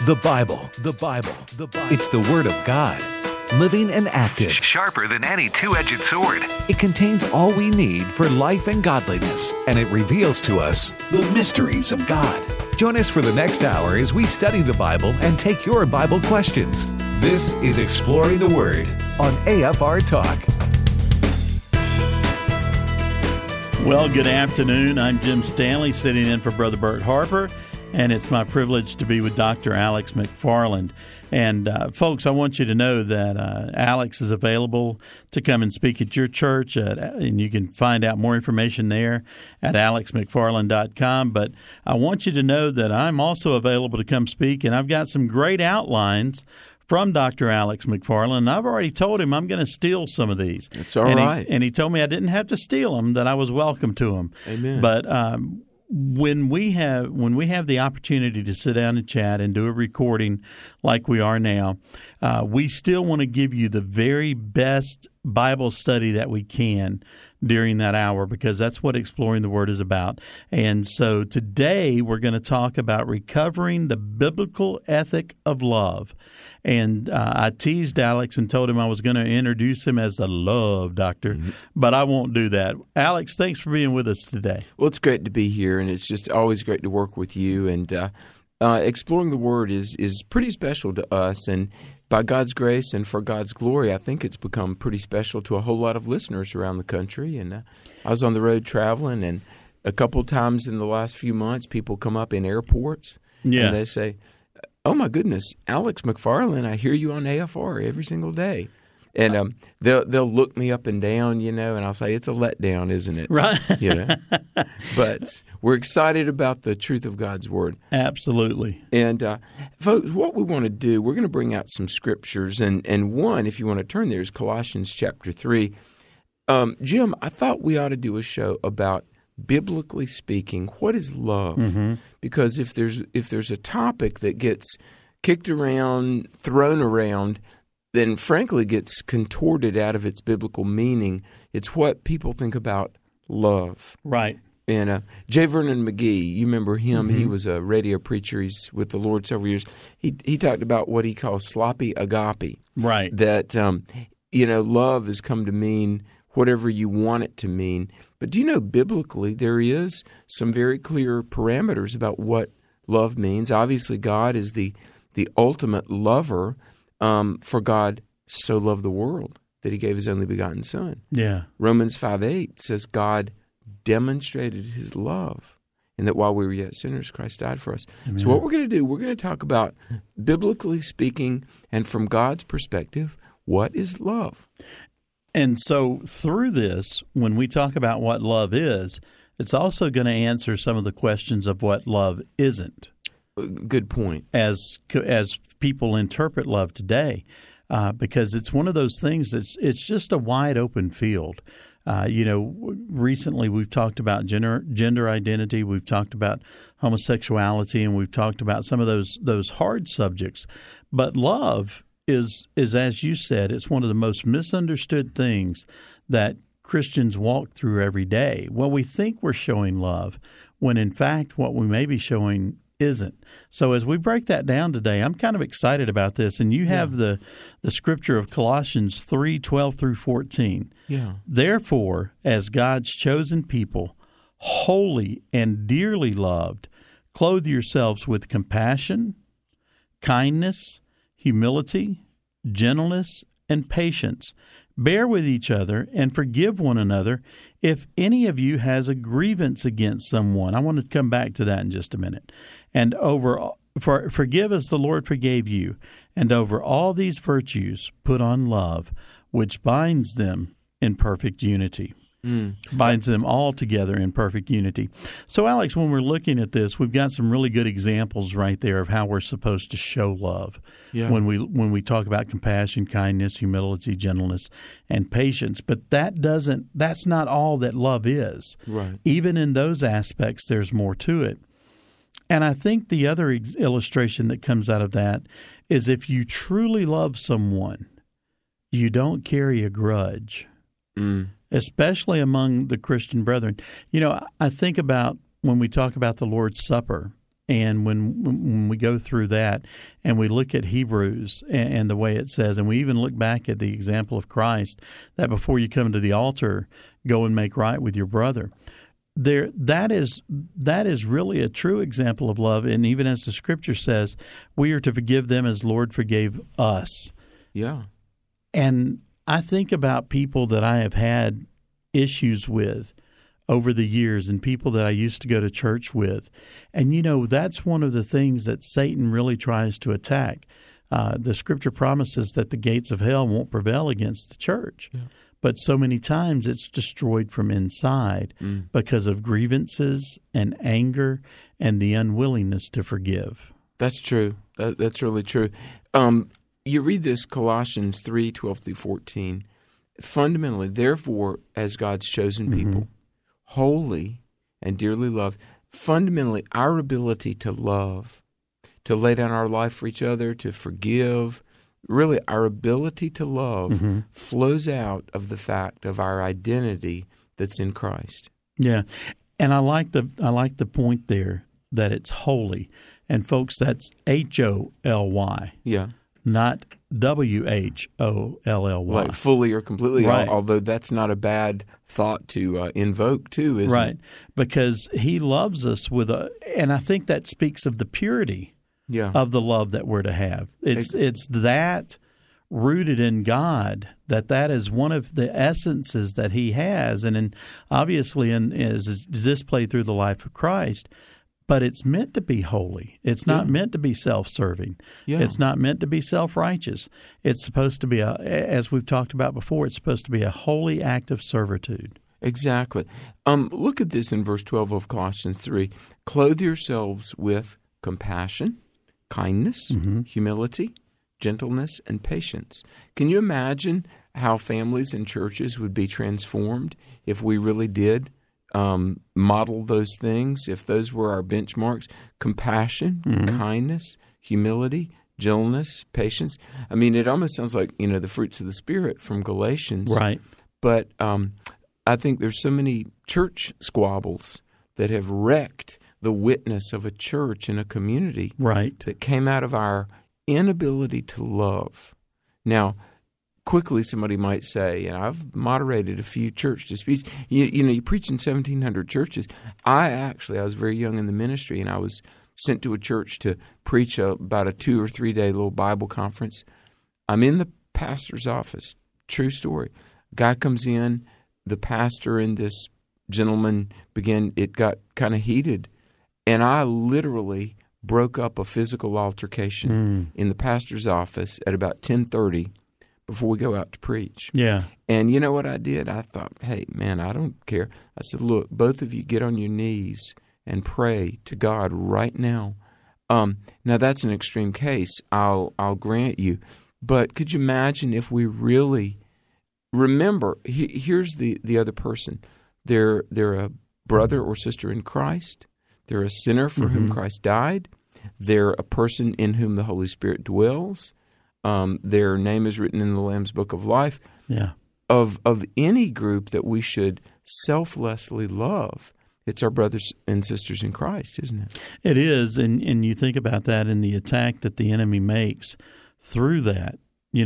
The Bible. It's the Word of God, living and active. Sharper than any two-edged sword. It contains all we need for life and godliness, and it reveals to us the mysteries of God. Join us for the next hour as we study the Bible and take your Bible questions. This is Exploring the Word on AFR Talk. Well, good afternoon. I'm Jim Stanley, sitting in for Brother Bert Harper, and it's my privilege to be with Dr. Alex McFarland. And folks, I want you to know that Alex is available to come and speak at your church, and you can find out more information there at alexmcfarland.com. But I want you to know that I'm also available to come speak, and I've got some great outlines from Dr. Alex McFarland. I've already told him I'm going to steal some of these. It's all right. And he told me I didn't have to steal them, that I was welcome to them. Amen. But when we have the opportunity to sit down and chat and do a recording like we are now, we still want to give you the very best Bible study that we can during that hour, because that's what Exploring the Word is about. And so today we're going to talk about recovering the biblical ethic of love. And I teased Alex and told him I was going to introduce him as the love doctor, but I won't do that. Alex, thanks for being with us today. Well, it's great to be here, and it's just always great to work with you. And Exploring the Word is pretty special to us, and by God's grace and for God's glory, I think it's become pretty special to a whole lot of listeners around the country. And I was on the road traveling, and a couple of times in the last few months, people come up in airports, and they say, "Oh my goodness, Alex McFarland! I hear you on AFR every single day." And they'll look me up and down, and I'll say, "It's a letdown, isn't it?" Right. But we're excited about the truth of God's Word. Absolutely. And folks, what we want to do, we're going to bring out some scriptures, and one, if you want to turn there, is Colossians chapter 3. Jim, I thought we ought to do a show about, biblically speaking, what is love? Mm-hmm. Because if there's a topic that gets kicked around, thrown around, then frankly gets contorted out of its biblical meaning, it's what people think about love. Right. And J. Vernon McGee, you remember him? Mm-hmm. He was a radio preacher. He's with the Lord several years. He talked about what he calls sloppy agape. Right. That, love has come to mean whatever you want it to mean. But do you know, biblically, there is some very clear parameters about what love means. Obviously, God is the ultimate lover. For God so loved the world that he gave his only begotten Son. Yeah. Romans 5:8 says God demonstrated his love, and that while we were yet sinners, Christ died for us. Amen. So what we're going to do, we're going to talk about, biblically speaking and from God's perspective, what is love? And so through this, when we talk about what love is, it's also going to answer some of the questions of what love isn't. Good point. As people interpret love today, because it's one of those things it's just a wide open field. Recently we've talked about gender identity, we've talked about homosexuality, and we've talked about some of those hard subjects. But love is as you said, it's one of the most misunderstood things that Christians walk through every day. Well, we think we're showing love, when in fact what we may be showing isn't. So as we break that down today, I'm kind of excited about this. And you have the scripture of Colossians 3:12 through 14. Yeah. Therefore, as God's chosen people, holy and dearly loved, clothe yourselves with compassion, kindness, humility, gentleness, and patience. Bear with each other and forgive one another if any of you has a grievance against someone. I want to come back to that in just a minute. And forgive as the Lord forgave you. And over all these virtues, put on love, which binds them in perfect unity. Binds them all together in perfect unity. So, Alex, when we're looking at this, we've got some really good examples right there of how we're supposed to show love. Yeah. When we talk about compassion, kindness, humility, gentleness, and patience. But that's not all that love is. Right. Even in those aspects, there's more to it. And I think the other illustration that comes out of that is if you truly love someone, you don't carry a grudge. Especially among the Christian brethren. I think about when we talk about the Lord's Supper And when we go through that and we look at Hebrews and the way it says, and we even look back at the example of Christ, that before you come to the altar, go and make right with your brother. That is really a true example of love. And even as the Scripture says, we are to forgive them as Lord forgave us. Yeah. And I think about people that I have had issues with over the years and people that I used to go to church with. And, that's one of the things that Satan really tries to attack. The Scripture promises that the gates of hell won't prevail against the church. Yeah. But so many times it's destroyed from inside because of grievances and anger and the unwillingness to forgive. That's true. That's really true. You read this, Colossians 3:12-14. Fundamentally, therefore, as God's chosen people, holy and dearly loved, fundamentally our ability to love, to lay down our life for each other, to forgive, really our ability to love flows out of the fact of our identity that's in Christ. Yeah. And I like the point there that it's holy. And folks, that's HOLY. Yeah. Not WHOLLY. Like fully or completely, right. Although that's not a bad thought to invoke too, isn't right. it? Because he loves us and I think that speaks of the purity of the love that we're to have. It's that rooted in God, that is one of the essences that he has. And obviously is displayed through the life of Christ. But it's meant to be holy. It's not meant to be self-serving. Yeah. It's not meant to be self-righteous. It's supposed to be, as we've talked about before, it's supposed to be a holy act of servitude. Exactly. Look at this in verse 12 of Colossians 3. Clothe yourselves with compassion, kindness, humility, gentleness, and patience. Can you imagine how families and churches would be transformed if we really did model those things, if those were our benchmarks? Compassion, kindness, humility, gentleness, patience. I mean, it almost sounds like, the fruits of the Spirit from Galatians. Right. But I think there's so many church squabbles that have wrecked the witness of a church and a community that came out of our inability to love. Now, quickly, somebody might say, and I've moderated a few church disputes. You preach in 1,700 churches. I was very young in the ministry, and I was sent to a church to preach about a 2 or 3 day little Bible conference. I'm in the pastor's office. True story. Guy comes in, the pastor and this gentleman it got kind of heated, and I literally broke up a physical altercation in the pastor's office at about 10:30. Before we go out to preach. Yeah. And you know what I did? I thought, hey, man, I don't care. I said, look, both of you get on your knees and pray to God right now. Now, that's an extreme case, I'll grant you. But could you imagine if we really remember, here's the other person. They're a brother or sister in Christ. They're a sinner for whom Christ died. They're a person in whom the Holy Spirit dwells. Their name is written in the Lamb's Book of Life. Yeah. Of any group that we should selflessly love, it's our brothers and sisters in Christ, isn't it? It is, and you think about that in the attack that the enemy makes through that.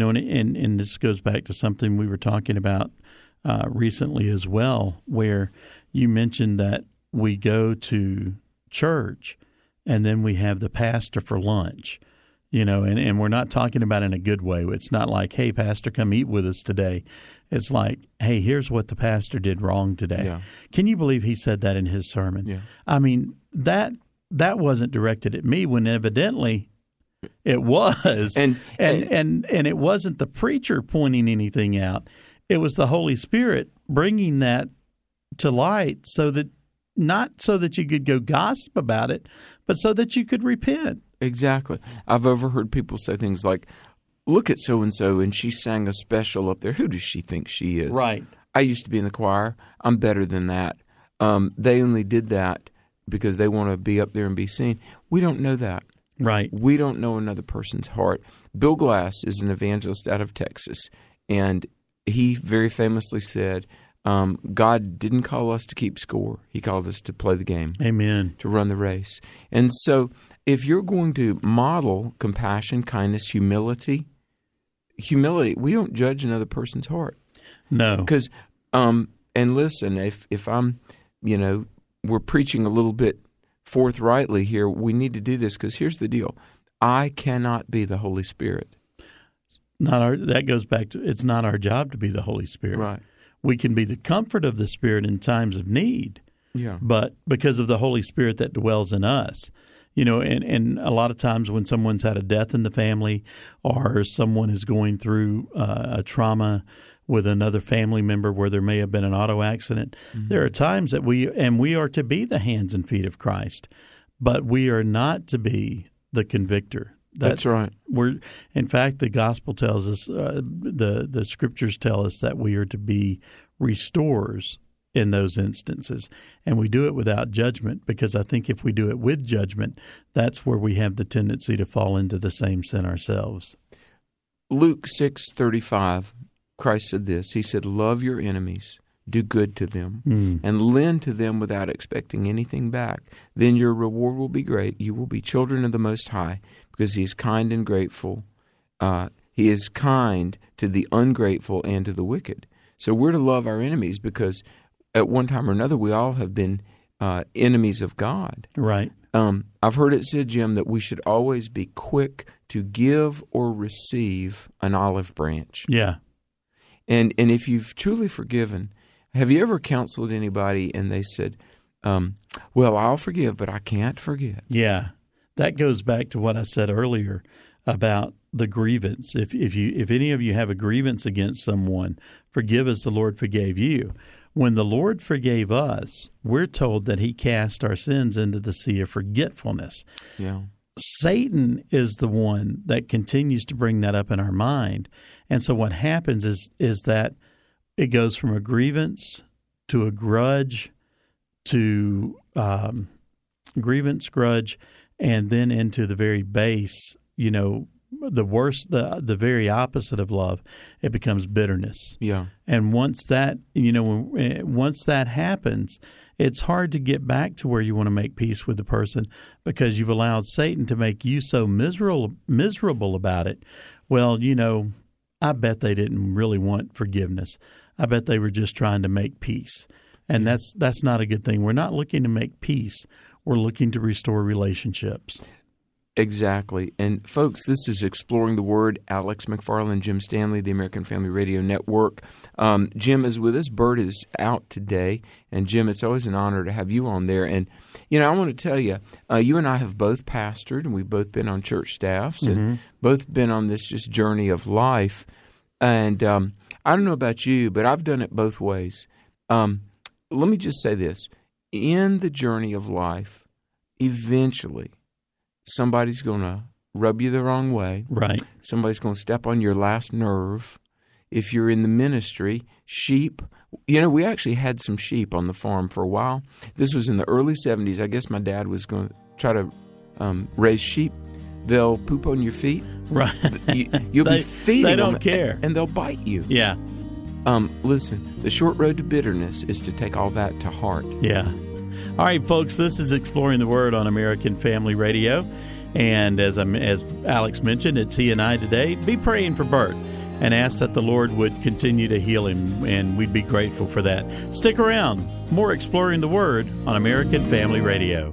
And this goes back to something we were talking about recently as well, where you mentioned that we go to church and then we have the pastor for lunch. And we're not talking about in a good way. It's not like, hey, pastor, come eat with us today. It's like, hey, here's what the pastor did wrong today. Yeah. Can you believe he said that in his sermon? Yeah. I mean, that wasn't directed at me when evidently it was. And it wasn't the preacher pointing anything out. It was the Holy Spirit bringing that to light not so that you could go gossip about it, but so that you could repent. Exactly. I've overheard people say things like, look at so-and-so, and she sang a special up there. Who does she think she is? Right. I used to be in the choir. I'm better than that. They only did that because they want to be up there and be seen. We don't know that. Right. We don't know another person's heart. Bill Glass is an evangelist out of Texas, and he very famously said, God didn't call us to keep score. He called us to play the game. Amen. To run the race. And so if you're going to model compassion, kindness, humility, we don't judge another person's heart. No. Because, and listen, if I'm, we're preaching a little bit forthrightly here, we need to do this because here's the deal. I cannot be the Holy Spirit. That goes back to, it's not our job to be the Holy Spirit. Right. We can be the comfort of the Spirit in times of need. Yeah. But because of the Holy Spirit that dwells in us, and a lot of times when someone's had a death in the family or someone is going through a trauma with another family member where there may have been an auto accident, there are times that we are to be the hands and feet of Christ, but we are not to be the convictor. That's right. In fact, the gospel tells us, the scriptures tell us that we are to be restorers in those instances, and we do it without judgment, because I think if we do it with judgment, that's where we have the tendency to fall into the same sin ourselves. Luke 6:35, Christ said this. He said, "Love your enemies, do good to them, and lend to them without expecting anything back. Then your reward will be great. You will be children of the Most High, because He is kind and grateful. He is kind to the ungrateful and to the wicked." So we're to love our enemies because at one time or another we all have been enemies of God. Right. I've heard it said, Jim, that we should always be quick to give or receive an olive branch. Yeah. And if you've truly forgiven, have you ever counseled anybody and they said, well, I'll forgive, but I can't forget? Yeah. That goes back to what I said earlier about the grievance. If any of you have a grievance against someone, forgive as the Lord forgave you. When the Lord forgave us, we're told that He cast our sins into the sea of forgetfulness. Yeah. Satan is the one that continues to bring that up in our mind. And so what happens is that it goes from a grievance to a grudge to grudge, and then into the very base, the worst, the very opposite of love. It becomes bitterness. Yeah. And once that happens, it's hard to get back to where you want to make peace with the person, because you've allowed Satan to make you so miserable about it. Well, I bet they didn't really want forgiveness. I bet they were just trying to make peace. And that's not a good thing. We're not looking to make peace. We're looking to restore relationships. Exactly. And folks, this is Exploring the Word. Alex McFarland, Jim Stanley, the American Family Radio Network. Jim is with us. Bert is out today. And Jim, it's always an honor to have you on there. And, I want to tell you, you and I have both pastored, and we've both been on church staffs and both been on this just journey of life. And I don't know about you, but I've done it both ways. Let me just say this. In the journey of life, eventually, somebody's going to rub you the wrong way. Right. Somebody's going to step on your last nerve. If you're in the ministry, sheep. We actually had some sheep on the farm for a while. This was in the early 70s. I guess my dad was going to try to raise sheep. They'll poop on your feet. Right. You'll be feeding them. They don't care. And they'll bite you. Yeah. Listen, the short road to bitterness is to take all that to heart. Yeah. All right, folks, this is Exploring the Word on American Family Radio. And as Alex mentioned, it's he and I today. Be praying for Bert and ask that the Lord would continue to heal him, and we'd be grateful for that. Stick around. More Exploring the Word on American Family Radio.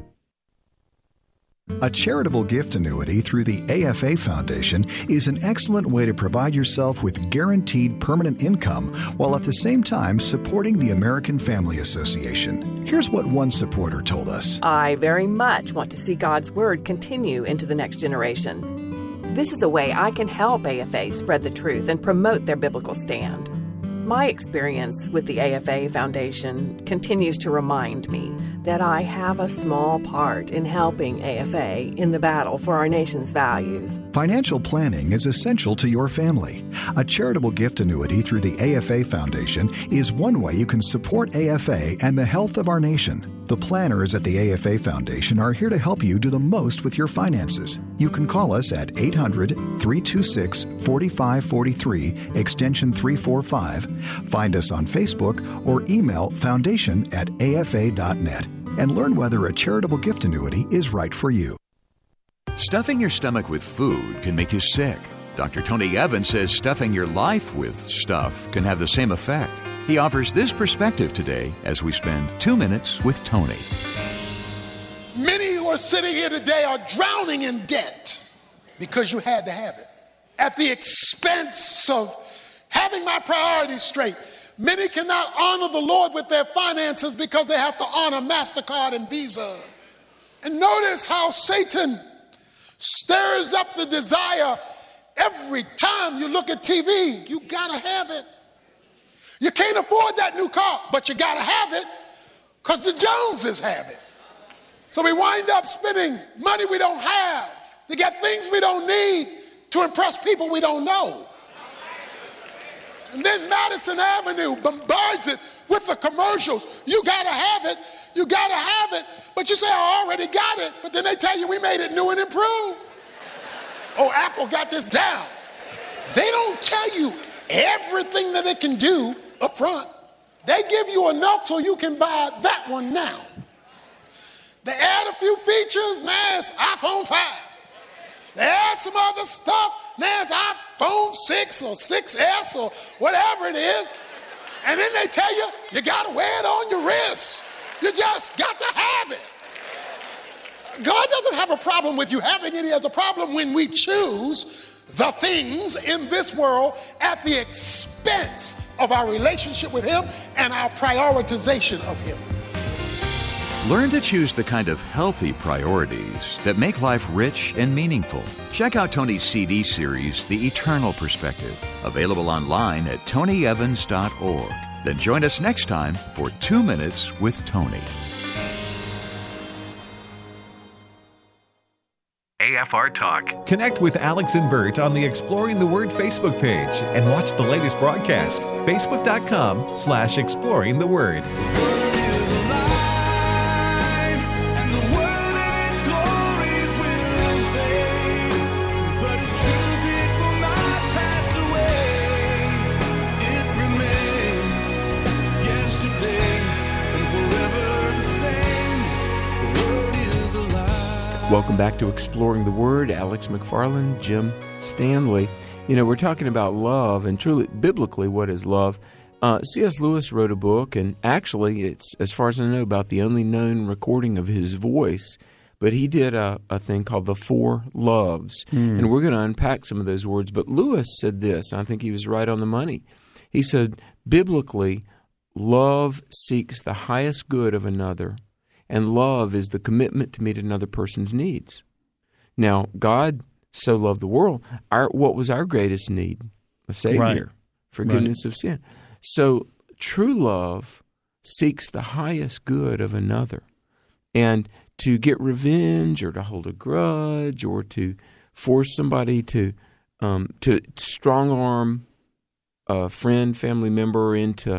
A charitable gift annuity through the AFA Foundation is an excellent way to provide yourself with guaranteed permanent income while at the same time supporting the American Family Association. Here's what one supporter told us. I very much want to see God's Word continue into the next generation. This is a way I can help AFA spread the truth and promote their biblical stand. My experience with the AFA Foundation continues to remind me that I have a small part in helping AFA in the battle for our nation's values. Financial planning is essential to your family. A charitable gift annuity through the AFA Foundation is one way you can support AFA and the health of our nation. The planners at the AFA Foundation are here to help you do the most with your finances. You can call us at 800-326-4543, extension 345. Find us on Facebook or email foundation@afa.net and learn whether a charitable gift annuity is right for you. Stuffing your stomach with food can make you sick. Dr. Tony Evans says stuffing your life with stuff can have the same effect. He offers this perspective today as we spend 2 minutes with Tony. Many who are sitting here today are drowning in debt because you had to have it. At the expense of having my priorities straight. Many cannot honor the Lord with their finances because they have to honor MasterCard and Visa. And notice how Satan stirs up the desire. Every time you look at TV, you gotta have it. You can't afford that new car, but you gotta have it because the Joneses have it. So we wind up spending money we don't have to get things we don't need to impress people we don't know. And then Madison Avenue bombards it with the commercials. You gotta have it, you gotta have it. But you say, I already got it. But then they tell you we made it new and improved. Oh, Apple got this down. They don't tell you everything that it can do up front. They give you enough so you can buy that one now. They add a few features, now it's iPhone 5. They add some other stuff, now it's iPhone 6 or 6S or whatever it is. And then they tell you, you gotta wear it on your wrist. You just got to have it. God doesn't have a problem with you having it. He has a problem when we choose the things in this world at the expense of our relationship with Him and our prioritization of Him. Learn to choose the kind of healthy priorities that make life rich and meaningful. Check out Tony's CD series, The Eternal Perspective, available online at tonyevans.org. Then join us next time for 2 Minutes with Tony. AFR Talk. Connect with Alex and Bert on the Exploring the Word Facebook page and watch the latest broadcast. Facebook.com/Exploring the Word. Welcome back to Exploring the Word. Alex McFarland, Jim Stanley. You know, we're talking about love, and truly, biblically, what is love? C.S. Lewis wrote a book, and actually, it's, as far as I know, about the only known recording of his voice. But he did a thing called The Four Loves, and we're going to unpack some of those words. But Lewis said this, and I think he was right on the money. He said, biblically, love seeks the highest good of another, and love is the commitment to meet another person's needs. Now, God so loved the world. What was our greatest need? A Savior, forgiveness of sin. So true love seeks the highest good of another. And to get revenge or to hold a grudge or to force somebody to strong-arm a friend, family member into,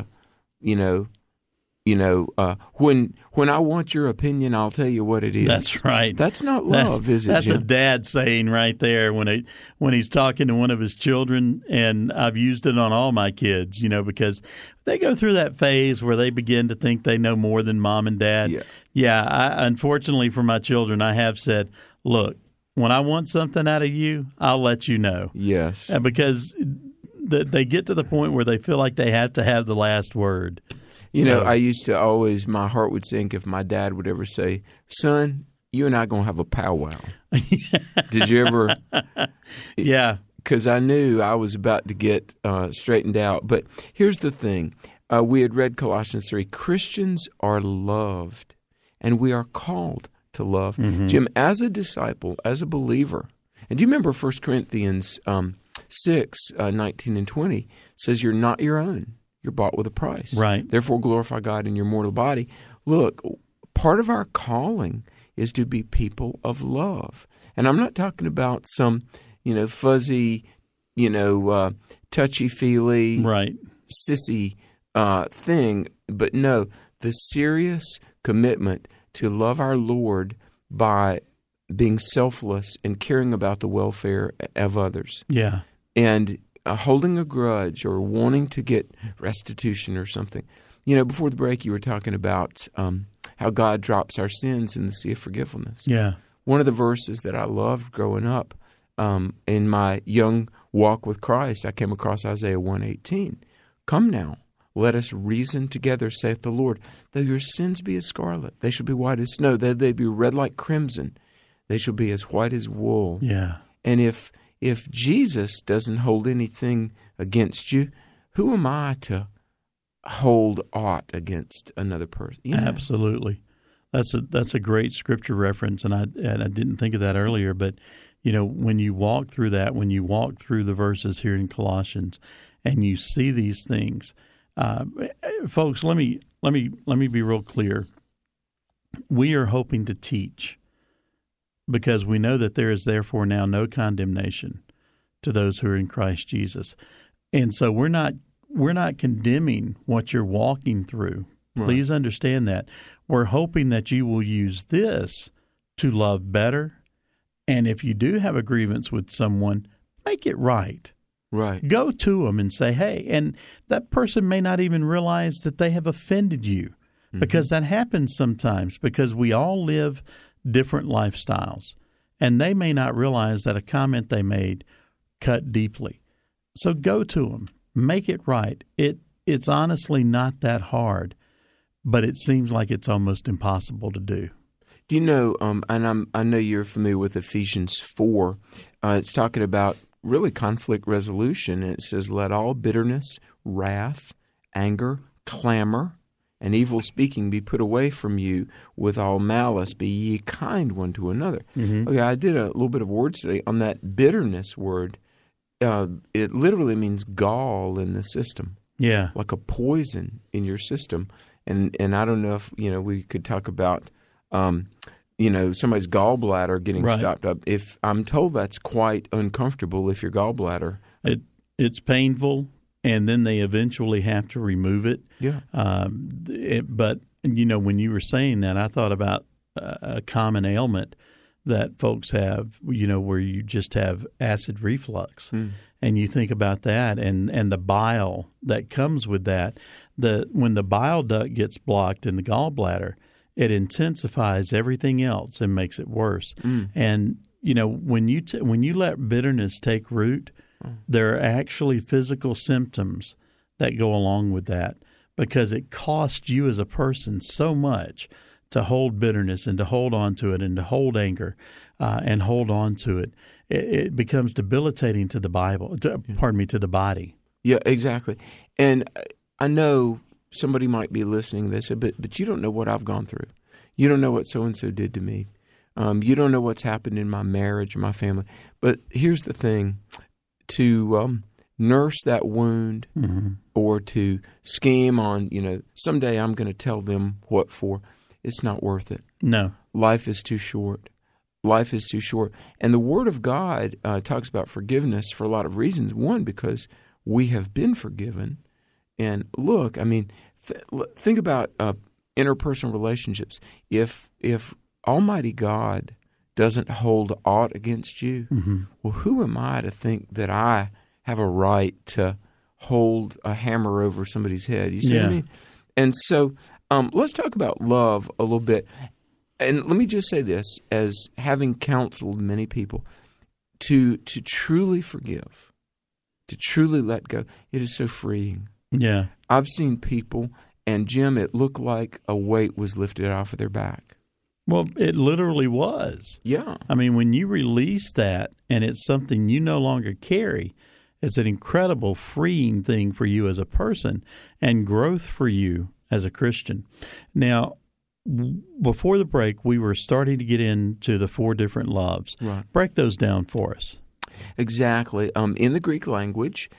when I want your opinion, I'll tell you what it is. That's right. That's not love, is it, That's Jim? a dad saying right there when he's talking to one of his children, and I've used it on all my kids, because they go through that phase where they begin to think they know more than mom and dad. Unfortunately for my children, I have said, look, when I want something out of you, I'll let you know. Yes. Because they get to the point where they feel like they have to have the last word. I used to always, my heart would sink if my dad would ever say, son, you and I going to have a powwow. Did you ever? Yeah. Because I knew I was about to get straightened out. But here's the thing. We had read Colossians 3. Christians are loved, and we are called to love. Mm-hmm. Jim, as a disciple, as a believer, and do you remember 1 Corinthians 6, 19 and 20 says you're not your own. You're bought with a price. Right. Therefore, glorify God in your mortal body. Look, part of our calling is to be people of love. And I'm not talking about some, fuzzy, touchy-feely, right, sissy thing. But no, the serious, commitment to love our Lord by being selfless and caring about the welfare of others. Yeah. And holding a grudge or wanting to get restitution or something. Before the break, you were talking about how God drops our sins in the sea of forgetfulness. Yeah. One of the verses that I loved growing up in my young walk with Christ, I came across Isaiah 1:18. Come now, let us reason together, saith the Lord. Though your sins be as scarlet, they shall be white as snow. Though they be red like crimson, they shall be as white as wool. Yeah. And if Jesus doesn't hold anything against you, who am I to hold aught against another person? Absolutely. That's a great scripture reference, and I didn't think of that earlier. But when you walk through that, when you walk through the verses here in Colossians, and you see these things, folks, let me be real clear. We are hoping to teach, because we know that there is therefore now no condemnation to those who are in Christ Jesus, and so we're not condemning what you're walking through. Right. Please understand that. We're hoping that you will use this to love better, and if you do have a grievance with someone, make it right. Right. Go to them and say, hey, and that person may not even realize that they have offended you, because that happens sometimes, because we all live different lifestyles, and they may not realize that a comment they made cut deeply. So go to them. Make it right. It's honestly not that hard, but it seems like it's almost impossible to do. Do you know, and I know you're familiar with Ephesians 4, it's talking about really conflict resolution. And it says, let all bitterness, wrath, anger, clamor, and evil speaking be put away from you. With all malice be ye kind one to another. Mm-hmm. Okay, I did a little bit of word study on that bitterness word. It literally means gall in the system. Yeah. Like a poison in your system. And I don't know if, we could talk about, somebody's gallbladder getting stopped up. If I'm told that's quite uncomfortable if your gallbladder. It's painful, and then they eventually have to remove it. Yeah. But, when you were saying that, I thought about a common ailment that folks have, where you just have acid reflux. And you think about that and the bile that comes with that. When the bile duct gets blocked in the gallbladder, it intensifies everything else and makes it worse. And, when you let bitterness take root, there are actually physical symptoms that go along with that, because it costs you as a person so much to hold bitterness and to hold on to it and to hold anger and hold on to it. It becomes debilitating to the to the body. Yeah, exactly. And I know somebody might be listening. They say, but you don't know what I've gone through. You don't know what so-and-so did to me. You don't know what's happened in my marriage or my family. But here's the thing. To nurse that wound or to scheme on, someday I'm going to tell them what for, it's not worth it. No. Life is too short. Life is too short. And the Word of God talks about forgiveness for a lot of reasons. One, because we have been forgiven. And look, think about interpersonal relationships. If Almighty God doesn't hold aught against you, well, who am I to think that I have a right to hold a hammer over somebody's head? You see what I mean? And so let's talk about love a little bit. And let me just say this, as having counseled many people, to truly forgive, to truly let go, it is so freeing. Yeah. I've seen people, and Jim, it looked like a weight was lifted off of their back. Well, it literally was. Yeah. When you release that and it's something you no longer carry, it's an incredible freeing thing for you as a person and growth for you as a Christian. Now, before the break, we were starting to get into the 4 different loves. Right. Break those down for us. Exactly. In the Greek language,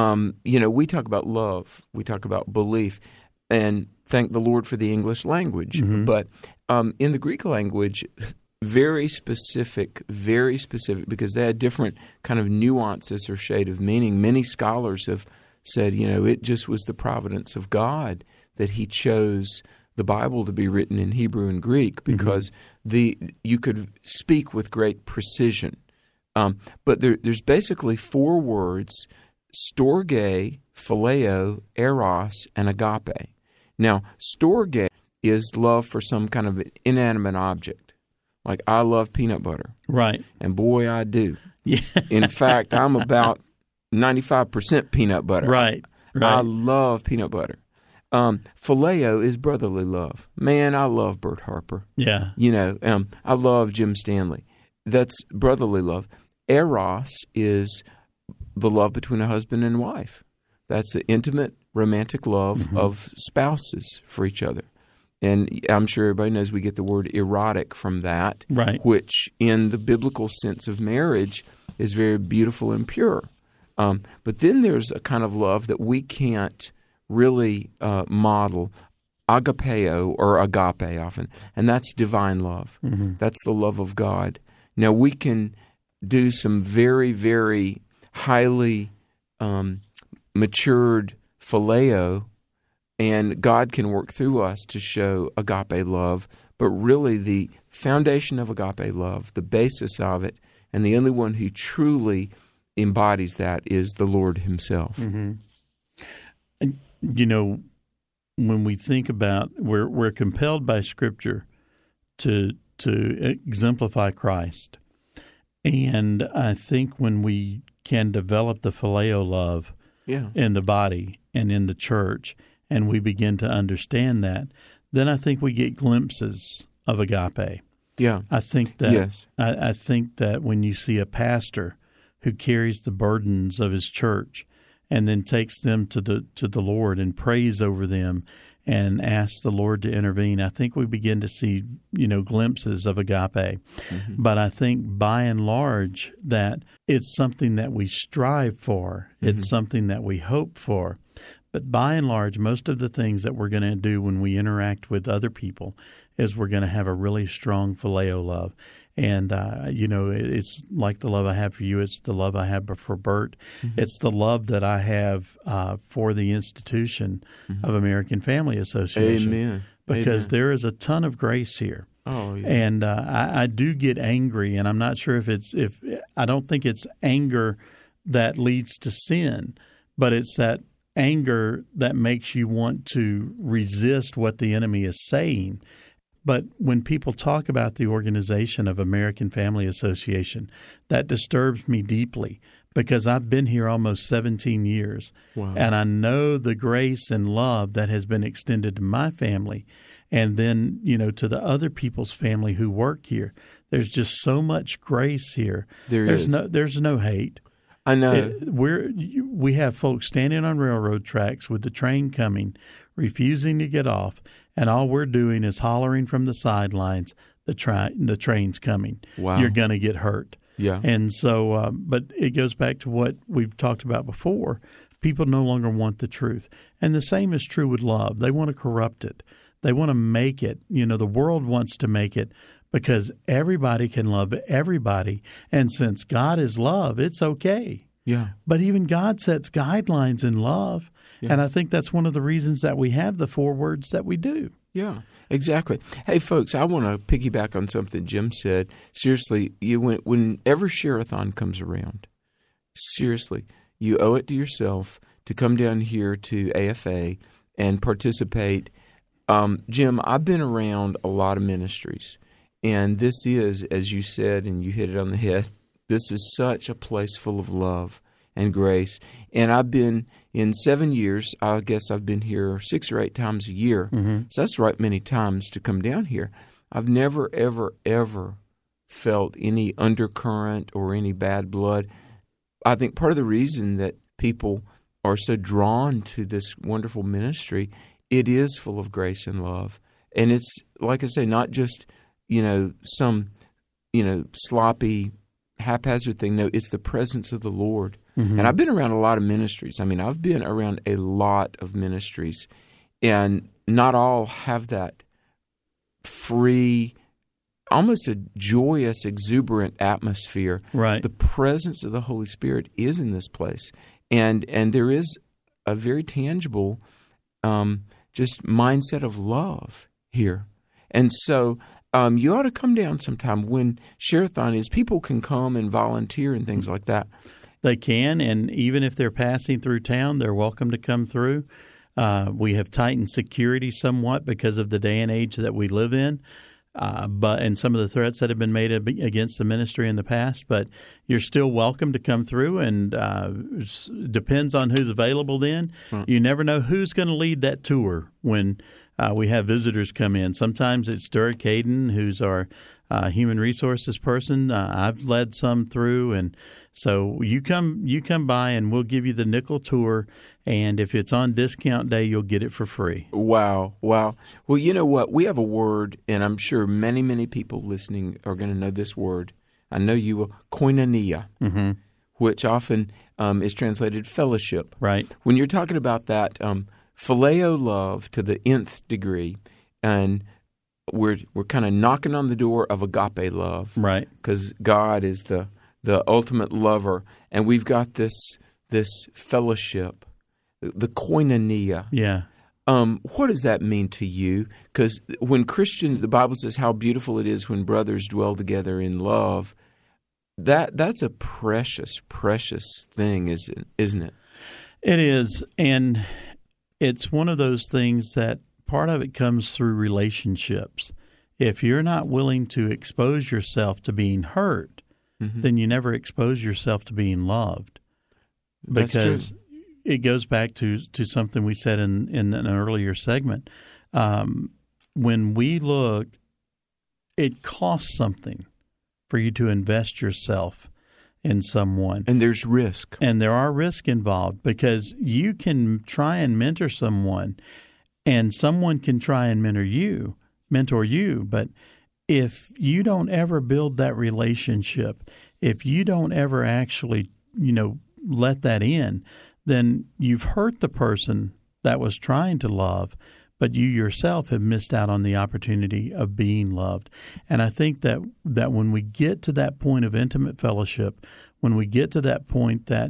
we talk about love. We talk about belief. And thank the Lord for the English language. But in the Greek language, very specific, because they had different kind of nuances or shade of meaning. Many scholars have said, it just was the providence of God that he chose the Bible to be written in Hebrew and Greek because you could speak with great precision. But there's basically 4 words: storge, phileo, eros, and agape. Now, storge is love for some kind of inanimate object. Like, I love peanut butter. Right. And boy, I do. Yeah. In fact, I'm about 95% peanut butter. Right. I love peanut butter. Phileo is brotherly love. Man, I love Bert Harper. Yeah. I love Jim Stanley. That's brotherly love. Eros is the love between a husband and wife. That's the intimate, romantic love of spouses for each other. And I'm sure everybody knows we get the word erotic from that, right, which in the biblical sense of marriage is very beautiful and pure. But then there's a kind of love that we can't really model, agapeo or agape often, and that's divine love. That's the love of God. Now, we can do some very, very highly matured phileo, and God can work through us to show agape love. But really the foundation of agape love, the basis of it, and the only one who truly embodies that is the Lord himself. And, when we think about, we're compelled by Scripture to exemplify Christ. And I think when we can develop the phileo love in the body and in the church, and we begin to understand that, then I think we get glimpses of agape. Yeah, I think that. Yes. I think that when you see a pastor who carries the burdens of his church and then takes them to the Lord and prays over them and asks the Lord to intervene, I think we begin to see glimpses of agape. But I think by and large that it's something that we strive for. It's something that we hope for. But by and large, most of the things that we're going to do when we interact with other people is we're going to have a really strong phileo love. And, it's like the love I have for you. It's the love I have for Bert. It's the love that I have for the institution of American Family Association. Amen. Because there is a ton of grace here. Oh, yeah. And I do get angry, and I'm not sure if I don't think it's anger that leads to sin, but it's that anger that makes you want to resist what the enemy is saying. But when people talk about the organization of American Family Association, that disturbs me deeply because I've been here almost 17 years. Wow. And I know the grace and love that has been extended to my family and then, to the other people's family who work here. There's just so much grace here. There's no hate. I know. We have folks standing on railroad tracks with the train coming, refusing to get off, and all we're doing is hollering from the sidelines, the train's coming. Wow. You're going to get hurt. Yeah. And so, but it goes back to what we've talked about before. People no longer want the truth. And the same is true with love. They want to corrupt it. They want to make it. The world wants to make it because everybody can love everybody. And since God is love, it's okay. Yeah. But even God sets guidelines in love. Yeah. And I think that's one of the reasons that we have the 4 words that we do. Yeah, exactly. Hey, folks, I want to piggyback on something Jim said. Seriously, whenever Share-a-thon comes around, seriously, you owe it to yourself to come down here to AFA and participate. Jim, I've been around a lot of ministries, and this is, as you said, and you hit it on the head, this is such a place full of love and grace. And I've been, in 7 years, I guess I've been here 6 or 8 times a year. So that's right many times to come down here. I've never, ever, ever felt any undercurrent or any bad blood. I think part of the reason that people are so drawn to this wonderful ministry, it is full of grace and love. And it's, like I say, not just, some, sloppy, haphazard thing. No, it's the presence of the Lord. And I've been around a lot of ministries. I've been around a lot of ministries, and not all have that free, almost a joyous, exuberant atmosphere. Right. The presence of the Holy Spirit is in this place, and there is a very tangible just mindset of love here. And so you ought to come down sometime when Share-a-thon is. People can come and volunteer and things like that. They can, and even if they're passing through town, they're welcome to come through. We have tightened security somewhat because of the day and age that we live in, and some of the threats that have been made against the ministry in the past. But you're still welcome to come through, and depends on who's available then. Right. You never know who's going to lead that tour when we have visitors come in. Sometimes it's Derek Hayden, who's our human resources person. I've led some through, and so you come by, and we'll give you the nickel tour. And if it's on discount day, you'll get it for free. Wow. Well, you know what? We have a word, and I'm sure many, many people listening are going to know this word. I know you will. Koinonia, which often is translated fellowship. Right. When you're talking about that phileo love to the nth degree, and we're kind of knocking on the door of agape love. Right. Because God is the ultimate lover, and we've got this fellowship, the koinonia. Yeah. What does that mean to you? Because when Christians, the Bible says how beautiful it is when brothers dwell together in love. That's a precious, precious thing, isn't it? It is, and it's one of those things that part of it comes through relationships. If you're not willing to expose yourself to being hurt, then you never expose yourself to being loved. That's because true. It goes back to something we said in an earlier segment. When we look, it costs something for you to invest yourself in someone. And there's risk. And there are risks involved, because you can try and mentor someone, and someone can try and mentor you, but if you don't ever build that relationship, if you don't ever actually, let that in, then you've hurt the person that was trying to love, but you yourself have missed out on the opportunity of being loved. And I think that when we get to that point of intimate fellowship, when we get to that point that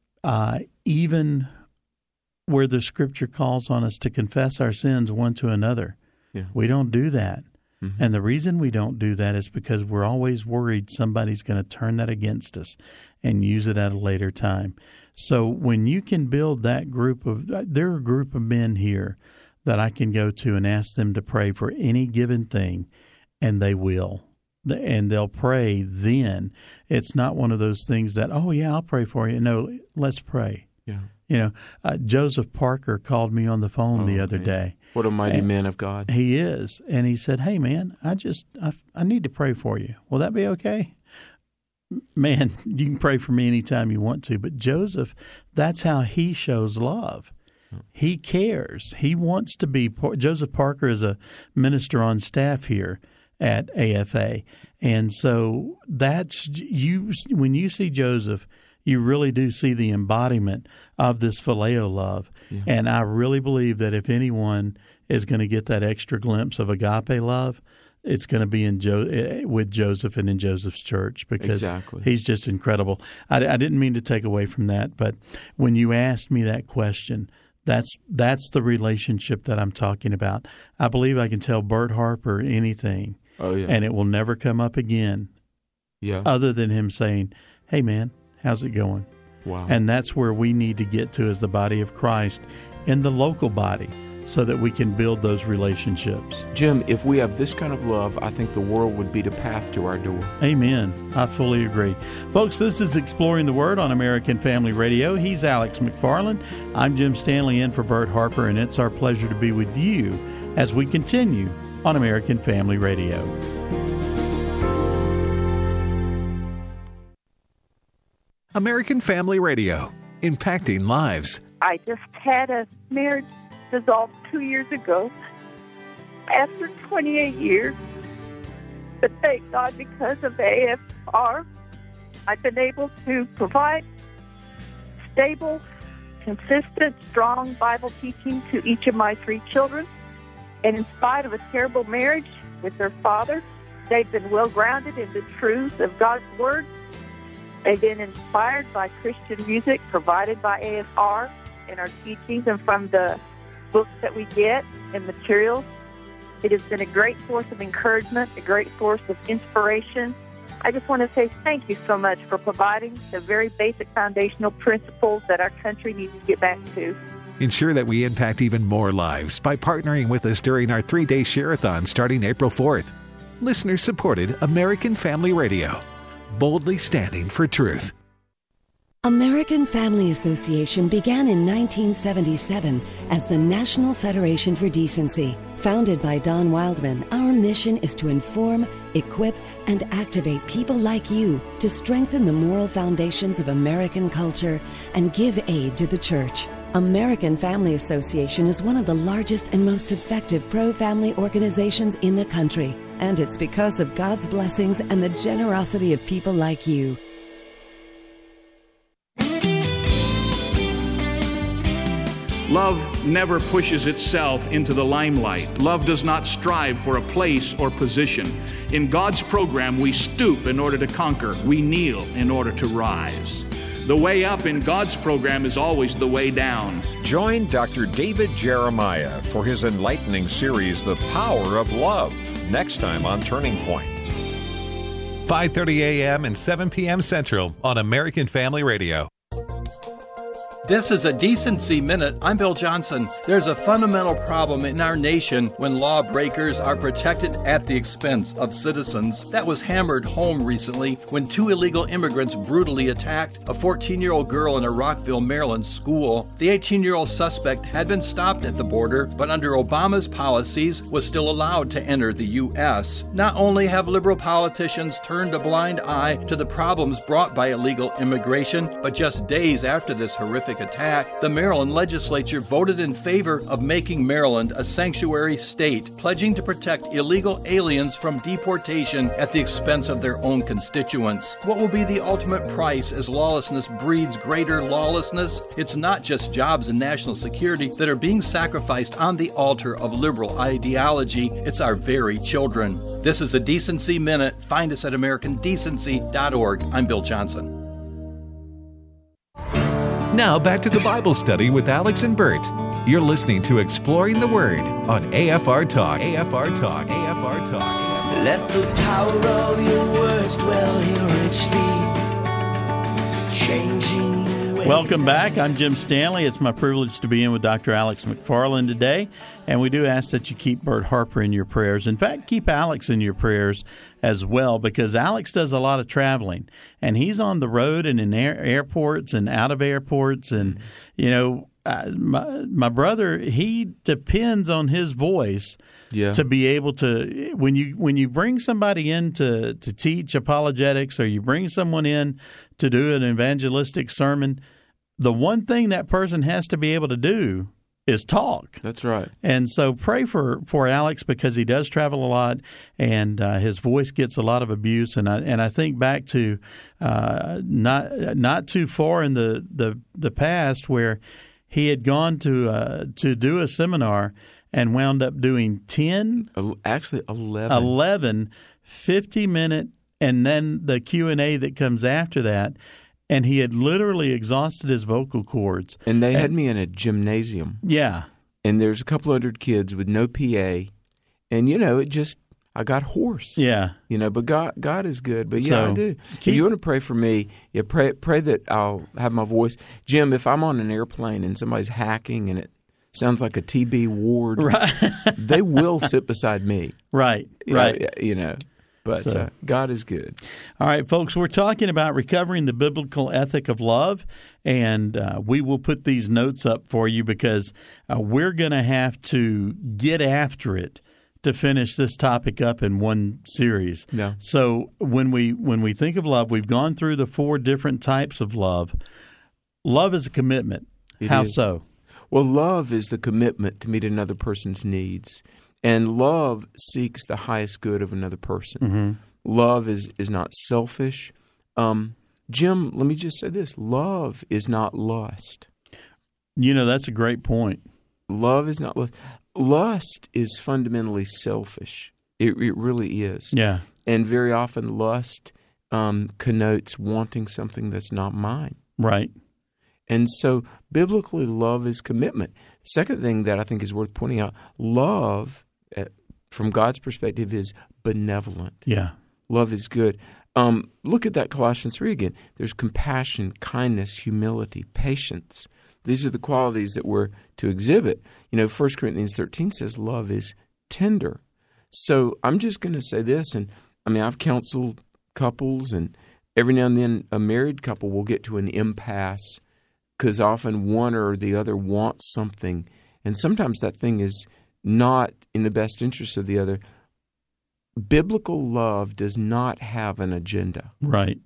even where the Scripture calls on us to confess our sins one to another, we don't do that. And the reason we don't do that is because we're always worried somebody's going to turn that against us and use it at a later time. So when you can build that there are a group of men here that I can go to and ask them to pray for any given thing, and they will. And they'll pray then. It's not one of those things that, oh, yeah, I'll pray for you. No, let's pray. Yeah. Joseph Parker called me on the phone the other day. What a mighty man of God. He is. And he said, hey, man, I need to pray for you. Will that be okay? Man, you can pray for me anytime you want to. But Joseph, that's how he shows love. He cares. He wants to be. Joseph Parker is a minister on staff here at AFA. And so that's you. When you see Joseph, you really do see the embodiment of this phileo love. Yeah. And I really believe that if anyone is going to get that extra glimpse of agape love, it's going to be with Joseph and in Joseph's church, because he's just incredible. I didn't mean to take away from that, but when you asked me that question, that's the relationship that I'm talking about. I believe I can tell Bert Harper anything, and it will never come up again other than him saying, hey, man, how's it going? Wow. And that's where we need to get to as the body of Christ in the local body, so that we can build those relationships. Jim, if we have this kind of love, I think the world would beat a path to our door. Amen. I fully agree. Folks, this is Exploring the Word on American Family Radio. He's Alex McFarland. I'm Jim Stanley in for Bert Harper, and it's our pleasure to be with you as we continue on American Family Radio. American Family Radio, impacting lives. I just had a marriage dissolved 2 years ago after 28 years. But thank God, because of AFR, I've been able to provide stable, consistent, strong Bible teaching to each of my 3 children. And in spite of a terrible marriage with their father, they've been well-grounded in the truth of God's Word. They've been inspired by Christian music provided by AFR in our teachings and from the books that we get and materials. It has been a great source of encouragement, a great source of inspiration. I just want to say thank you so much for providing the very basic foundational principles that our country needs to get back to. Ensure that we impact even more lives by partnering with us during our 3-day share-a-thon starting April 4th. Listener-supported American Family Radio, boldly standing for truth. American Family Association began in 1977 as the National Federation for Decency. Founded by Don Wildman, our mission is to inform, equip, and activate people like you to strengthen the moral foundations of American culture and give aid to the church. American Family Association is one of the largest and most effective pro-family organizations in the country, and it's because of God's blessings and the generosity of people like you. Love never pushes itself into the limelight. Love does not strive for a place or position. In God's program, we stoop in order to conquer. We kneel in order to rise. The way up in God's program is always the way down. Join Dr. David Jeremiah for his enlightening series, The Power of Love, next time on Turning Point. 5:30 a.m. and 7 p.m. Central on American Family Radio. This is a Decency Minute. I'm Bill Johnson. There's a fundamental problem in our nation when lawbreakers are protected at the expense of citizens. That was hammered home recently when 2 illegal immigrants brutally attacked a 14-year-old girl in a Rockville, Maryland school. The 18-year-old suspect had been stopped at the border, but under Obama's policies was still allowed to enter the U.S. Not only have liberal politicians turned a blind eye to the problems brought by illegal immigration, but just days after this horrific attack, the Maryland legislature voted in favor of making Maryland a sanctuary state, pledging to protect illegal aliens from deportation at the expense of their own constituents. What will be the ultimate price as lawlessness breeds greater lawlessness? It's not just jobs and national security that are being sacrificed on the altar of liberal ideology. It's our very children. This is a Decency Minute. Find us at AmericanDecency.org. I'm Bill Johnson. Now back to the Bible study with Alex and Bert. You're listening to Exploring the Word on AFR Talk. AFR Talk. AFR Talk. Let the power of your words dwell here richly, changing ways. Welcome back. I'm Jim Stanley. It's my privilege to be in with Dr. Alex McFarland today. And we do ask that you keep Bert Harper in your prayers. In fact, keep Alex in your prayers as well, because Alex does a lot of traveling. And he's on the road and in airports and out of airports. And, you know, my brother, he depends on his voice to be able to, when you bring somebody in to teach apologetics, or you bring someone in to do an evangelistic sermon, the one thing that person has to be able to do is talk. That's right. And so pray for Alex, because he does travel a lot, and his voice gets a lot of abuse. And I think back to not too far in the past, where he had gone to do a seminar and wound up doing 11 50-minute, and then the Q&A that comes after that. And he had literally exhausted his vocal cords. And they had me in a gymnasium. Yeah. And there's a couple hundred kids with no PA. And, you know, I got hoarse. Yeah. You know, but God is good. But, so, I do. If you want to pray for me, pray that I'll have my voice. Jim, if I'm on an airplane and somebody's hacking and it sounds like a TB ward, right. they will sit beside me. Right, right. You know. But God is good. All right, folks, we're talking about recovering the biblical ethic of love, and we will put these notes up for you, because we're going to have to get after it to finish this topic up in one series. Yeah. So when we think of love, we've gone through the 4 different types of love. Love is a commitment. How so? Well, love is the commitment to meet another person's needs. And love seeks the highest good of another person. Mm-hmm. Love is not selfish. Jim, let me just say this. Love is not lust. You know, that's a great point. Love is not lust. Lust is fundamentally selfish. It really is. Yeah. And very often lust connotes wanting something that's not mine. Right. And so biblically, love is commitment. Second thing that I think is worth pointing out, love, from God's perspective, is benevolent. Yeah. Love is good. Look at that Colossians 3 again. There's compassion, kindness, humility, patience. These are the qualities that we're to exhibit. 1 Corinthians 13 says love is tender. So I'm just going to say this, and I've counseled couples, and every now and then a married couple will get to an impasse because often one or the other wants something, and sometimes that thing is not in the best interest of the other. Biblical love does not have an agenda. Right.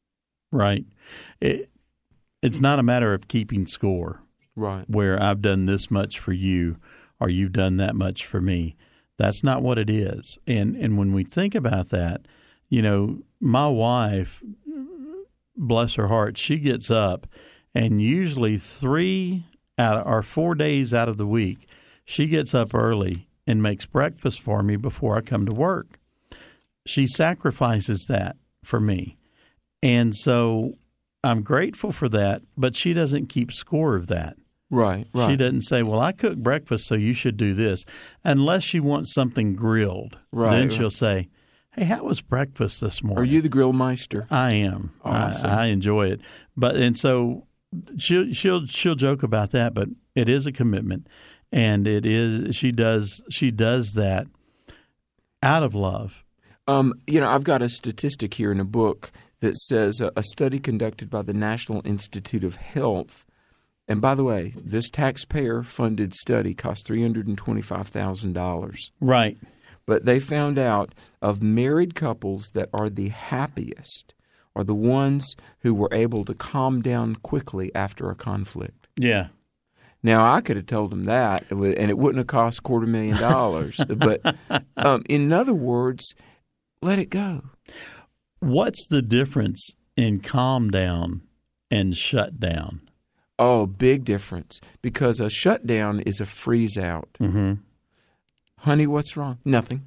It's not a matter of keeping score. Right. Where I've done this much for you or you've done that much for me. That's not what it is. And when we think about that, my wife, bless her heart, she gets up and usually 4 days out of the week, she gets up early and makes breakfast for me before I come to work. She sacrifices that for me. And so I'm grateful for that, but she doesn't keep score of that. Right. She doesn't say, well, I cooked breakfast, so you should do this. Unless she wants something grilled. Then she'll say, hey, how was breakfast this morning? Are you the grill meister? I am. Awesome. I enjoy it. And so she'll joke about that, but it is a commitment. And it is she does that out of love. I've got a statistic here in a book that says a study conducted by the National Institute of Health. And by the way, this taxpayer-funded study cost $325,000. Right. But they found out of married couples that are the happiest are the ones who were able to calm down quickly after a conflict. Yeah. Now, I could have told them that, and it wouldn't have cost $250,000. But in other words, let it go. What's the difference in calm down and shut down? Oh, big difference. Because a shutdown is a freeze out. Mm-hmm. Honey, what's wrong? Nothing.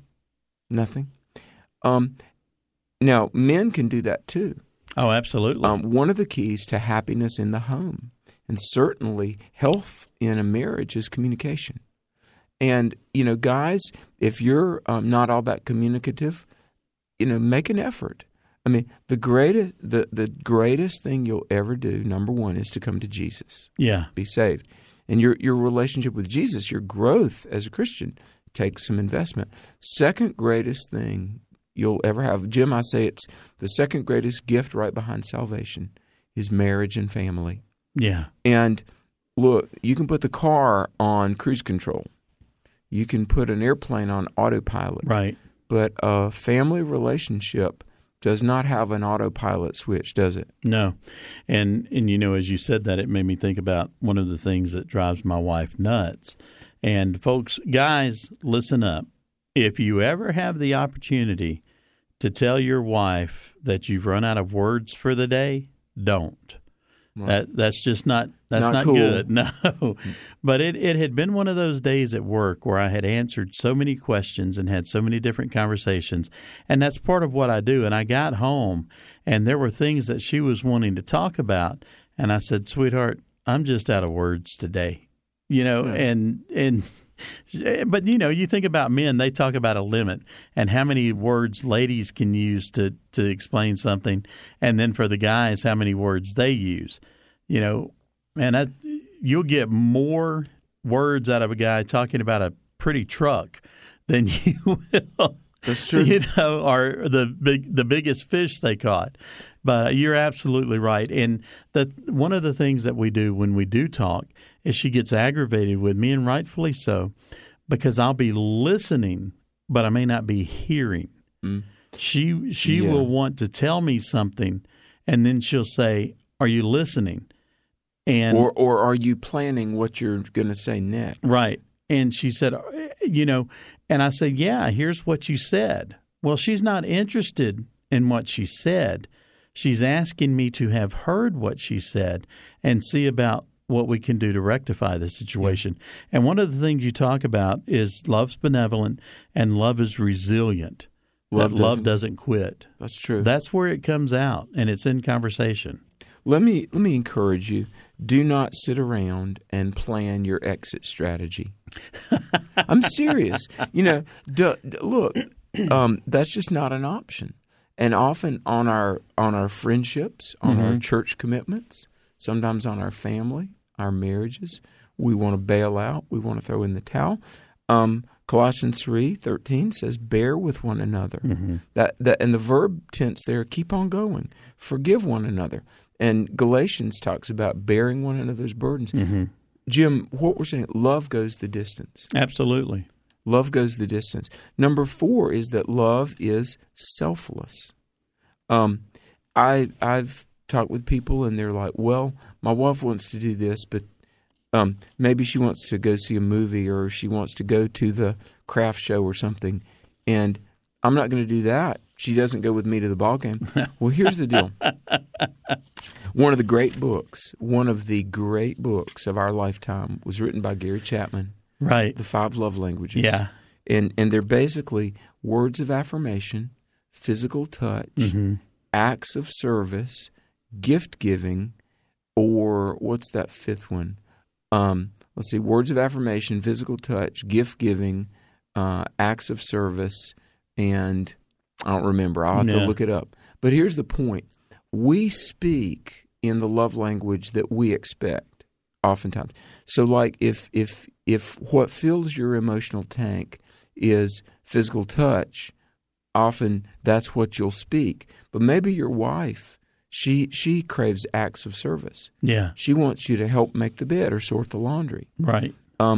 Now, men can do that too. Oh, absolutely. One of the keys to happiness in the home, and certainly health in a marriage, is communication. And, guys, if you're not all that communicative, make an effort. The greatest thing you'll ever do, number one, is to come to Jesus. Yeah. Be saved. And your relationship with Jesus, your growth as a Christian, takes some investment. Second greatest thing you'll ever have, Jim, I say it's the second greatest gift right behind salvation, is marriage and family. Yeah. And look, you can put the car on cruise control. You can put an airplane on autopilot. Right. But a family relationship does not have an autopilot switch, does it? No. And as you said that, it made me think about one of the things that drives my wife nuts. And folks, guys, listen up. If you ever have the opportunity to tell your wife that you've run out of words for the day, don't. Right. That's just not cool. Good. No. But it had been one of those days at work where I had answered so many questions and had so many different conversations. And that's part of what I do. And I got home and there were things that she was wanting to talk about. And I said, sweetheart, I'm just out of words today. But you think about men, they talk about a limit and how many words ladies can use to explain something, and then for the guys, how many words they use. And you'll get more words out of a guy talking about a pretty truck than you will. That's true. Or the biggest fish they caught. But you're absolutely right. And one of the things that we do when we do talk is she gets aggravated with me, and rightfully so, because I'll be listening, but I may not be hearing. Mm. She will want to tell me something, and then she'll say, "Are you listening?" And or are you planning what you're going to say next? Right. And she said, and I said, "Yeah, here's what you said." Well, she's not interested in what she said. She's asking me to have heard what she said and see about what we can do to rectify the situation. And one of the things you talk about is love's benevolent and love is resilient. Love doesn't quit. That's true. That's where it comes out, and it's in conversation. Let me encourage you. do not sit around and plan your exit strategy. I'm serious. Look, that's just not an option. And often on our friendships, on our church commitments, sometimes on our family, our marriages, we want to bail out. We want to throw in the towel. Colossians 3:13 says, "Bear with one another." That and the verb tense there, keep on going. Forgive one another. And Galatians talks about bearing one another's burdens. Jim, what we're saying, love goes the distance. Absolutely. Love goes the distance. Number 4 is that love is selfless. I've talked with people and they're like, well, my wife wants to do this, but maybe she wants to go see a movie or she wants to go to the craft show or something, and I'm not going to do that. She doesn't go with me to the ball game. Well, here's the deal. One of the great books of our lifetime was written by Gary Chapman. Right. The 5 Love Languages. Yeah. And they're basically words of affirmation, physical touch, acts of service, gift giving, or what's that 5th one? Let's see, words of affirmation, physical touch, gift giving, acts of service, and I don't remember. I'll have to look it up. But here's the point. We speak in the love language that we expect oftentimes. So like if what fills your emotional tank is physical touch, often that's what you'll speak. But maybe your wife, she craves acts of service. Yeah. She wants you to help make the bed or sort the laundry. Right.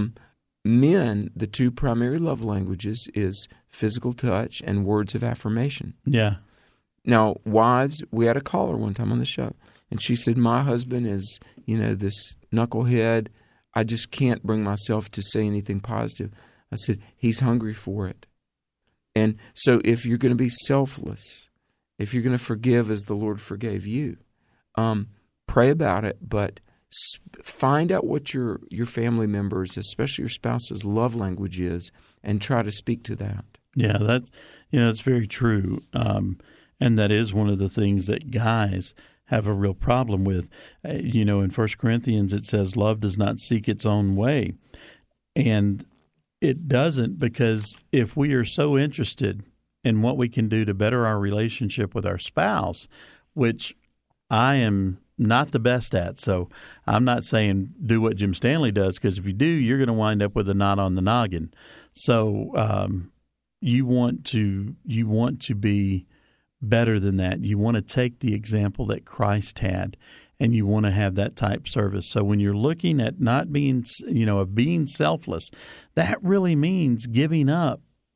Men, the 2 primary love languages is physical touch and words of affirmation. Yeah. Now, wives, we had a caller one time on the show, and she said, my husband is, this knucklehead. I just can't bring myself to say anything positive. I said, he's hungry for it. And so if you're going to be selfless, if you're going to forgive as the Lord forgave you, pray about it, but find out what your family members, especially your spouse's love language is, and try to speak to that. Yeah, that's it's very true, and that is one of the things that guys have a real problem with. In 1 Corinthians it says, "Love does not seek its own way," and it doesn't, because if we are so interested in what we can do to better our relationship with our spouse, which I am not the best at. So I'm not saying do what Jim Stanley does, because if you do, you're going to wind up with a knot on the noggin. So you want to be better than that. You want to take the example that Christ had, and you want to have that type service. So when you're looking at not being, being selfless, that really means giving up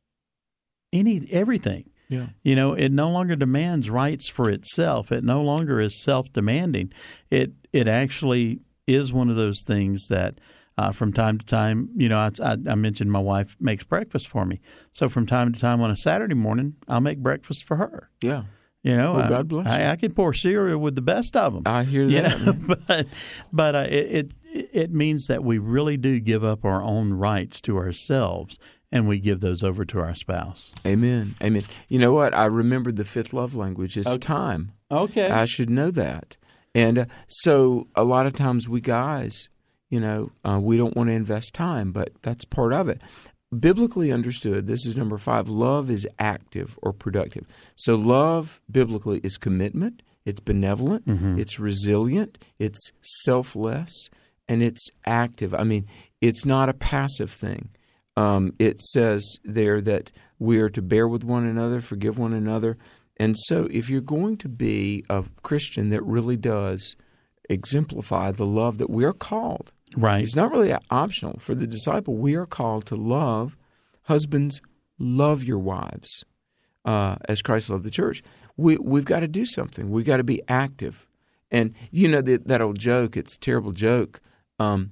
everything. Yeah. It no longer demands rights for itself. It no longer is self-demanding. It actually is one of those things that from time to time, I mentioned my wife makes breakfast for me. So from time to time on a Saturday morning, I'll make breakfast for her. Yeah. God bless you. I can pour cereal with the best of them. I hear that. But it means that we really do give up our own rights to ourselves, and we give those over to our spouse. Amen. Amen. You know what? I remembered the 5th love language is time. Okay. I should know that. And so a lot of times we guys, we don't want to invest time, but that's part of it. Biblically understood, this is number 5, love is active or productive. So love biblically is commitment, it's benevolent, it's resilient, it's selfless, and it's active. I mean, it's not a passive thing. It says there that we are to bear with one another, forgive one another. And so if you're going to be a Christian that really does exemplify the love that we are called, right? It's not really optional. For the disciple, we are called to love. Husbands, love your wives as Christ loved the church. We've got to do something. We've got to be active. And that old joke, it's a terrible joke. The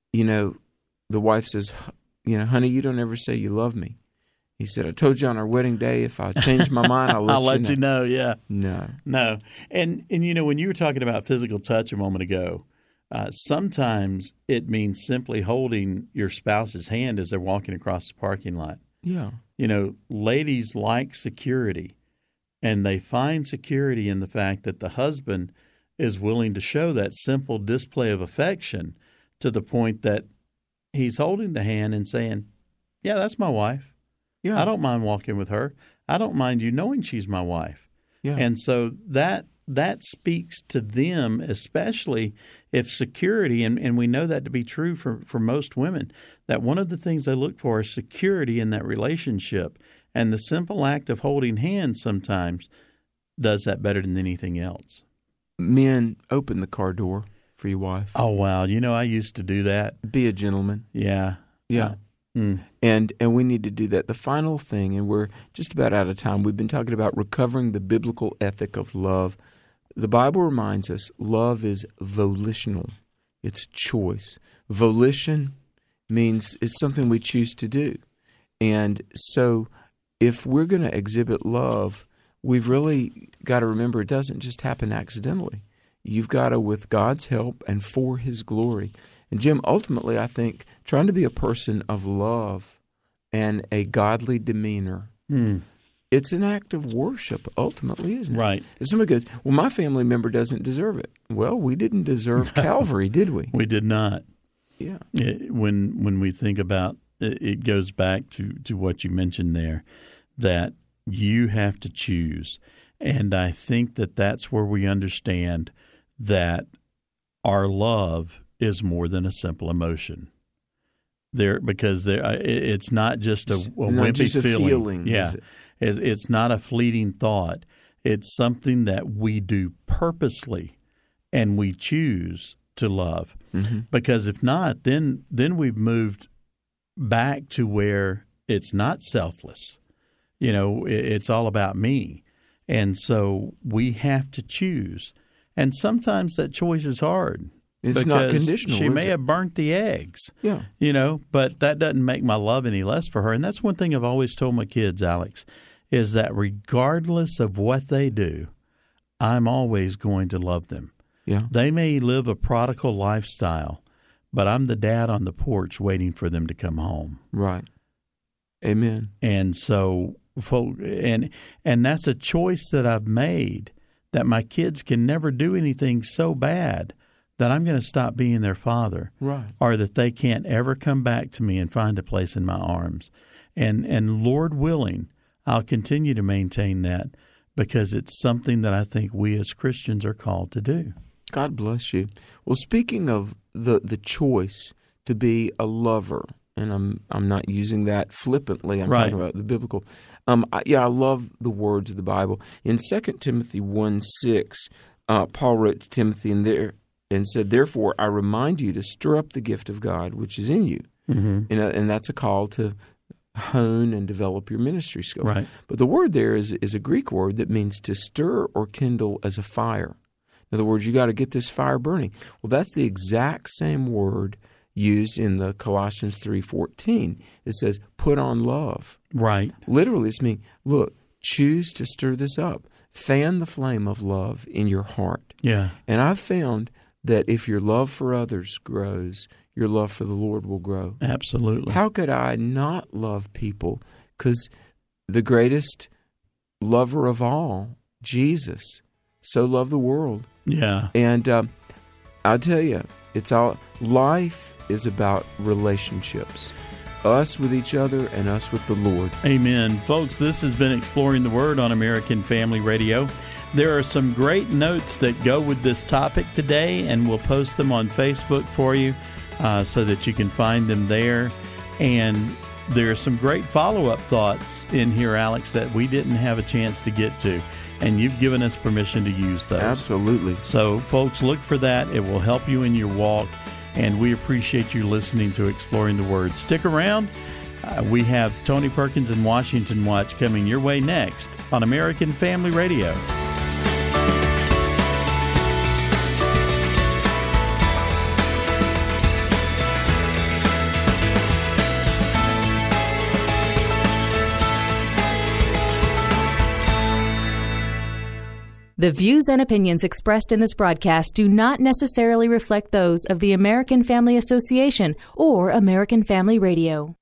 wife says, honey, you don't ever say you love me. He said, I told you on our wedding day, if I change my mind, I'll let you know. Yeah. No. And when you were talking about physical touch a moment ago, sometimes it means simply holding your spouse's hand as they're walking across the parking lot. Yeah. Ladies like security, and they find security in the fact that the husband is willing to show that simple display of affection to the point that he's holding the hand and saying, yeah, that's my wife. Yeah. I don't mind walking with her. I don't mind you knowing she's my wife. Yeah. And so that speaks to them, especially if security, and we know that to be true for most women, that one of the things they look for is security in that relationship. And the simple act of holding hands sometimes does that better than anything else. Men, open the car door for your wife. Oh, wow. I used to do that. Be a gentleman. Yeah. Yeah. And we need to do that. The final thing, and we're just about out of time, we've been talking about recovering the biblical ethic of love. The Bible reminds us love is volitional. It's choice. Volition means it's something we choose to do. And so if we're going to exhibit love, we've really got to remember it doesn't just happen accidentally. You've got to, with God's help and for His glory. And Jim, ultimately, I think trying to be a person of love and a godly demeanor, it's an act of worship, ultimately, isn't it? Right. If somebody goes, well, my family member doesn't deserve it. Well, we didn't deserve Calvary, did we? We did not. Yeah. When we think about it goes back to what you mentioned there, that you have to choose. And I think that's where we understand that our love is more than a simple emotion. It's not just a wimpy feeling. Yeah, it's not a fleeting thought. It's something that we do purposely, and we choose to love. Mm-hmm. Because if not, then we've moved back to where it's not selfless. It's all about me. And so we have to choose. And sometimes that choice is hard. It's not conditional. She may have burnt the eggs. Yeah. But that doesn't make my love any less for her. And that's one thing I've always told my kids, Alex, is that regardless of what they do, I'm always going to love them. Yeah. They may live a prodigal lifestyle, but I'm the dad on the porch waiting for them to come home. Right. Amen. And so, and that's a choice that I've made, that my kids can never do anything so bad that I'm going to stop being their father. Right. Or that they can't ever come back to me and find a place in my arms. And Lord willing, I'll continue to maintain that, because it's something that I think we as Christians are called to do. God bless you. Well, speaking of the choice to be a lover, and I'm not using that flippantly. I'm talking about the biblical. I love the words of the Bible. In 2 Timothy 1:6, Paul wrote to Timothy and said, "Therefore, I remind you to stir up the gift of God which is in you." Mm-hmm. And that's a call to hone and develop your ministry skills. Right. But the word there is a Greek word that means to stir or kindle as a fire. In other words, you got to get this fire burning. Well, that's the exact same word used in the Colossians 3:14. It says, put on love. Right. Literally, it's meaning, look, choose to stir this up. Fan the flame of love in your heart. Yeah. And I've found that if your love for others grows, your love for the Lord will grow. Absolutely. How could I not love people? Because the greatest lover of all, Jesus, so loved the world. Yeah. And I'll tell you, life is about relationships. Us with each other and us with the Lord. Amen. Folks, this has been Exploring the Word on American Family Radio. There are some great notes that go with this topic today, and we'll post them on Facebook for you so that you can find them there. And there are some great follow-up thoughts in here, Alex, that we didn't have a chance to get to. And you've given us permission to use those. Absolutely. So, folks, look for that. It will help you in your walk. And we appreciate you listening to Exploring the Word. Stick around. We have Tony Perkins and Washington Watch coming your way next on American Family Radio. The views and opinions expressed in this broadcast do not necessarily reflect those of the American Family Association or American Family Radio.